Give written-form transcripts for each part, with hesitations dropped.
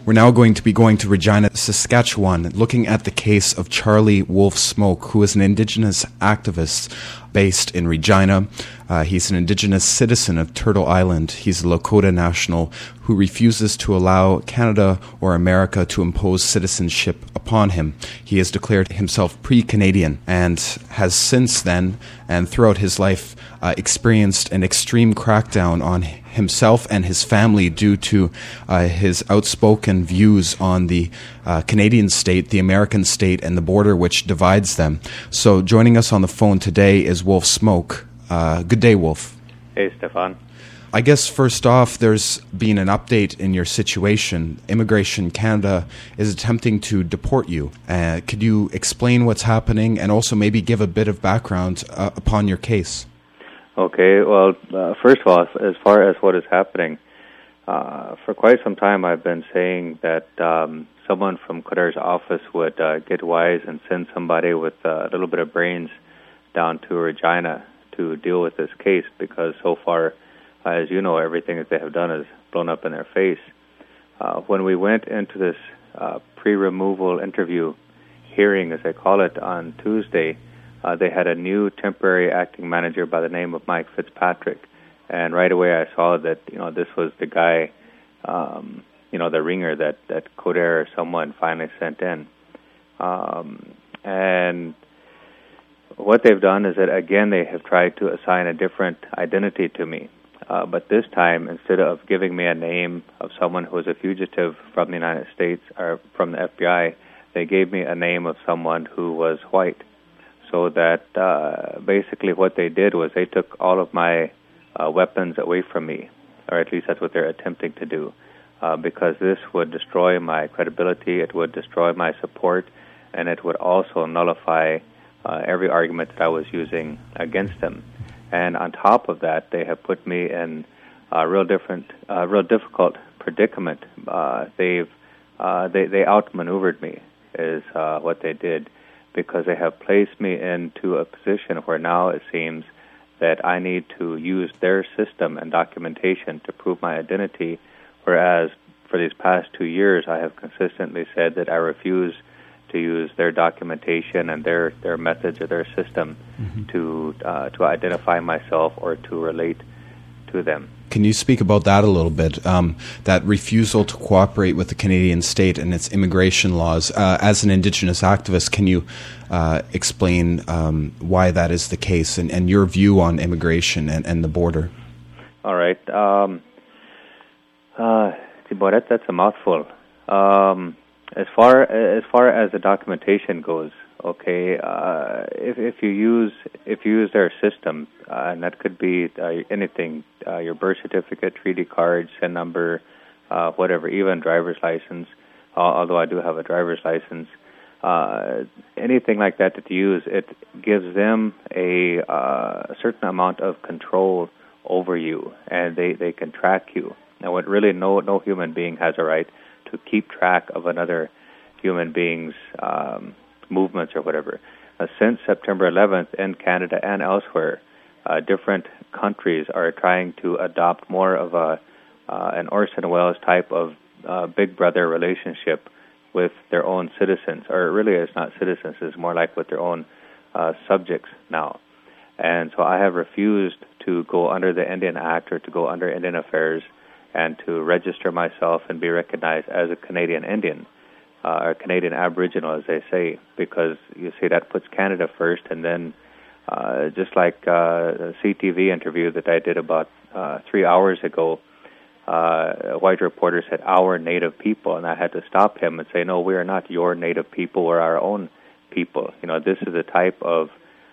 We're now going to be going to Regina, Saskatchewan, looking at the case of Charlie Wolf Smoke, who is an Indigenous activist based in Regina. He's an Indigenous citizen of Turtle Island. He's a Lakota national who refuses to allow Canada or America to impose citizenship upon him. He has declared himself pre-Canadian and has since then and throughout his life experienced an extreme crackdown on himself and his family due to his outspoken views on the Canadian state, the American state, and the border which divides them. So joining us on the phone today is Wolf Smoke. Good day, Wolf. Hey, Stefan. I guess first off, there's been an update in your situation. Immigration Canada is attempting to deport you. Could you explain what's happening and also maybe give a bit of background upon your case? Okay, well, first of all, as far as what is happening, for quite some time I've been saying that someone from Coderre's office would get wise and send somebody with a little bit of brains down to Regina to deal with this case, because so far, as you know, everything that they have done is blown up in their face. When we went into this pre-removal interview hearing, as they call it, on Tuesday, they had a new temporary acting manager by the name of Mike Fitzpatrick, and right away I saw that this was the guy, the ringer that Coderre or someone finally sent in, and what they've done is that again they have tried to assign a different identity to me, but this time instead of giving me a name of someone who was a fugitive from the United States or from the FBI, they gave me a name of someone who was white. So that basically what they did was they took all of my weapons away from me, or at least that's what they're attempting to do, because this would destroy my credibility, it would destroy my support, and it would also nullify every argument that I was using against them. And on top of that, they have put me in a real difficult predicament. They outmaneuvered me, is what they did, because they have placed me into a position where now it seems that I need to use their system and documentation to prove my identity, whereas for these past 2 years I have consistently said that I refuse to use their documentation and their methods or their system to identify myself or to relate to them. Can you speak about that a little bit, that refusal to cooperate with the Canadian state and its immigration laws? As an Indigenous activist, can you explain why that is the case and your view on immigration and the border? All right. Boy, that's a mouthful. As far as the documentation goes, okay, if you use their system, and that could be anything, your birth certificate, treaty card, SIN number, whatever, even driver's license. Although I do have a driver's license, anything like that you use, it gives them a certain amount of control over you, and they can track you. Now, what really no human being has a right to keep track of another human being's movements or whatever. Since September 11th in Canada and elsewhere, different countries are trying to adopt more of an Orson Welles type of big brother relationship with their own citizens, or really it's not citizens, it's more like with their own subjects now. And so I have refused to go under the Indian Act or to go under Indian Affairs and to register myself and be recognized as a Canadian Indian, or Canadian Aboriginal, as they say, because you see that puts Canada first, and then just like a CTV interview that I did about 3 hours ago, a white reporter said, "our native people," and I had to stop him and say, "No, we are not your native people, we're our own people." This is a type of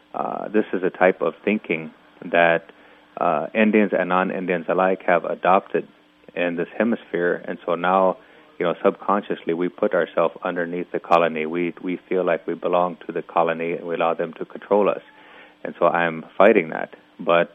thinking that Indians and non-Indians alike have adopted in this hemisphere, and so now, subconsciously we put ourselves underneath the colony. We feel like we belong to the colony, and we allow them to control us. And so I'm fighting that. But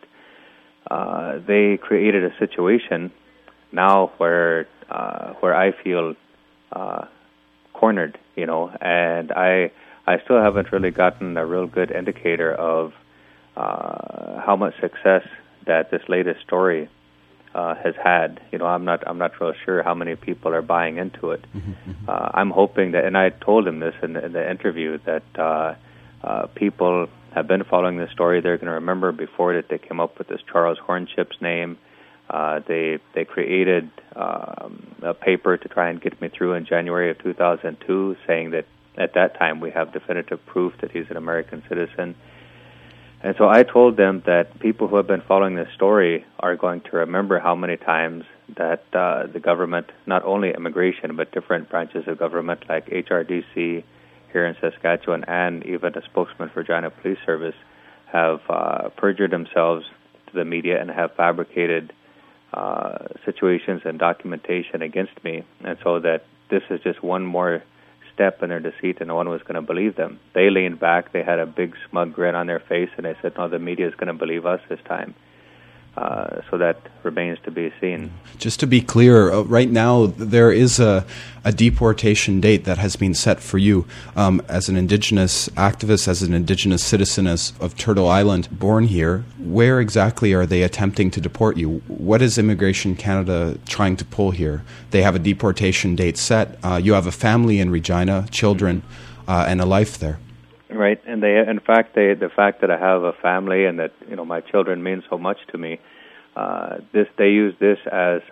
they created a situation now where I feel cornered, and I still haven't really gotten a real good indicator of how much success that this latest story has had. I'm not real sure how many people are buying into it. I'm hoping that, and I told him this in the interview, that people have been following this story. They're going to remember before that they came up with this Charles Hornchip's name. They created a paper to try and get me through in January of 2002, saying that at that time we have definitive proof that he's an American citizen. And so I told them that people who have been following this story are going to remember how many times that the government, not only immigration, but different branches of government like HRDC here in Saskatchewan and even a spokesman for Regina Police Service, have perjured themselves to the media and have fabricated situations and documentation against me. And so that this is just one more step in their deceit, and no one was going to believe them. They leaned back, they had a big smug grin on their face, and they said, no, the media is going to believe us this time. So that remains to be seen. Just to be clear, right now there is a deportation date that has been set for you as an Indigenous activist, as an Indigenous citizen of Turtle Island, born here. Where exactly are they attempting to deport you? What is Immigration Canada trying to pull here? They have a deportation date set. You have a family in Regina, children, and a life there. Right, and the fact that I have a family and that my children mean so much to me, they use this as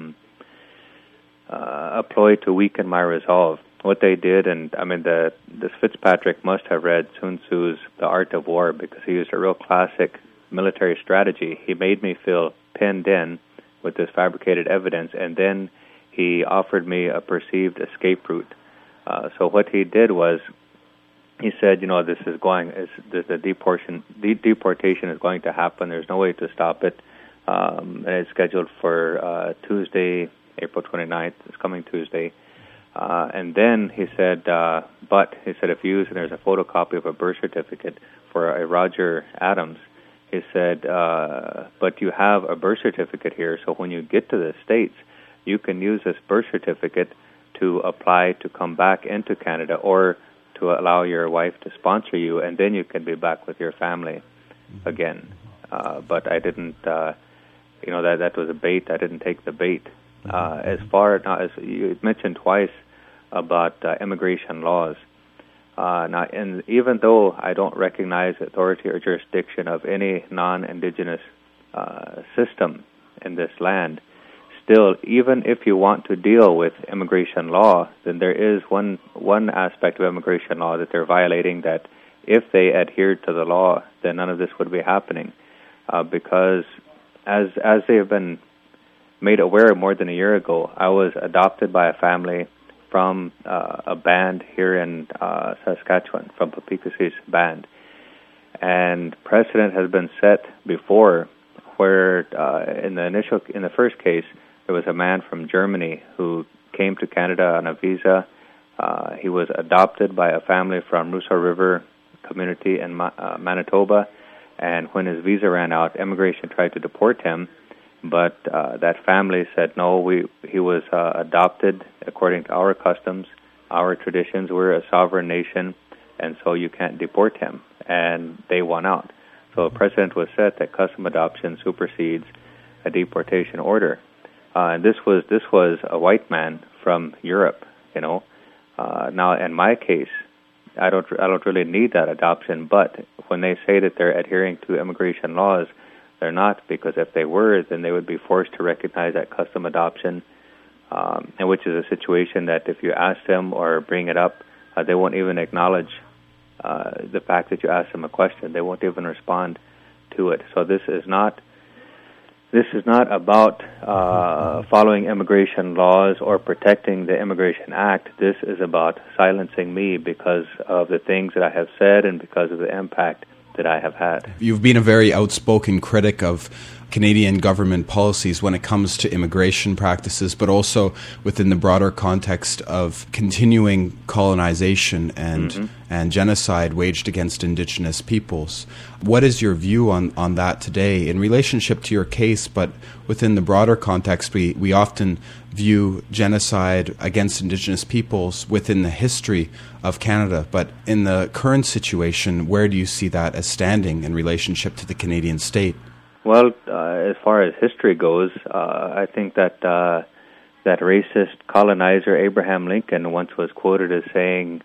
a ploy to weaken my resolve. What they did, and I mean, this Fitzpatrick must have read Sun Tzu's The Art of War, because he used a real classic military strategy. He made me feel pinned in with this fabricated evidence, and then he offered me a perceived escape route. So what he did was, he said, the deportation is going to happen. There's no way to stop it. And it's scheduled for Tuesday, April 29th. It's coming Tuesday. And then he said, if you use, and there's a photocopy of a birth certificate for a Roger Adams. He said, but you have a birth certificate here, so when you get to the States, you can use this birth certificate to apply to come back into Canada, or to allow your wife to sponsor you, and then you can be back with your family again. But I didn't, that was a bait. I didn't take the bait. As you mentioned twice about immigration laws. And even though I don't recognize authority or jurisdiction of any non-Indigenous system in this land, still, even if you want to deal with immigration law, then there is one aspect of immigration law that they're violating, that if they adhered to the law, then none of this would be happening. Because as they have been made aware more than a year ago, I was adopted by a family from a band here in Saskatchewan, from Papikassis band. And precedent has been set before, where in the first case, there was a man from Germany who came to Canada on a visa. He was adopted by a family from Russo River community in Manitoba, and when his visa ran out, immigration tried to deport him, but that family said, no, he was adopted according to our customs, our traditions. We're a sovereign nation, and so you can't deport him, and they won out. So a precedent was set that custom adoption supersedes a deportation order. And this was a white man from Europe, Now, in my case, I don't really need that adoption. But when they say that they're adhering to immigration laws, they're not, because if they were, then they would be forced to recognize that custom adoption, and which is a situation that if you ask them or bring it up, they won't even acknowledge the fact that you asked them a question. They won't even respond to it. So this is not about following immigration laws or protecting the Immigration Act. This is about silencing me because of the things that I have said and because of the impact that I have had. You've been a very outspoken critic of Canadian government policies when it comes to immigration practices, but also within the broader context of continuing colonization and genocide waged against Indigenous peoples. What is your view on that today in relationship to your case, but within the broader context? We often view genocide against Indigenous peoples within the history of Canada, but in the current situation, where do you see that as standing in relationship to the Canadian state? Well, as far as history goes, I think that that racist colonizer Abraham Lincoln once was quoted as saying,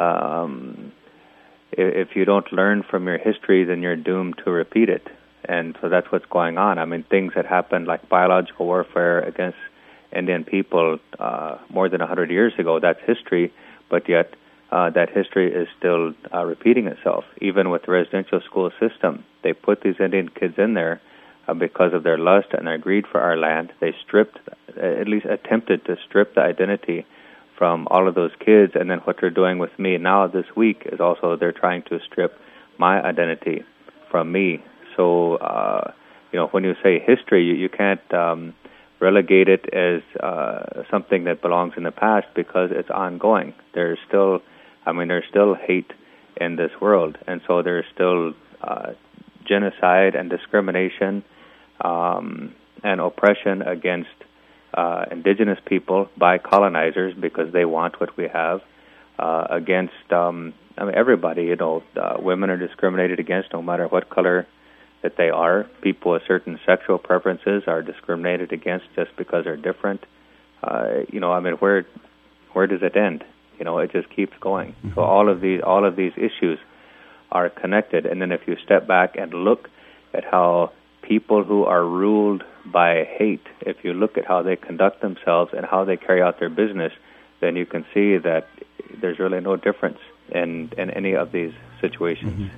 "If you don't learn from your history, then you're doomed to repeat it." And so that's what's going on. I mean, things that happened like biological warfare against Indian people more than 100 years ago, that's history, but yet that history is still repeating itself. Even with the residential school system, they put these Indian kids in there because of their lust and their greed for our land. They stripped, at least attempted to strip the identity from all of those kids, and then what they're doing with me now this week is also they're trying to strip my identity from me. So, when you say history, you can't relegate it as something that belongs in the past because it's ongoing. There's still hate in this world, and so there's still genocide and discrimination and oppression against indigenous people by colonizers because they want what we have. Against everybody, women are discriminated against no matter what color that they are. People with certain sexual preferences are discriminated against just because they're different. Where does it end? It just keeps going. Mm-hmm. So all of these issues are connected. And then if you step back and look at how people who are ruled by hate, if you look at how they conduct themselves and how they carry out their business, then you can see that there's really no difference in any of these situations. Mm-hmm.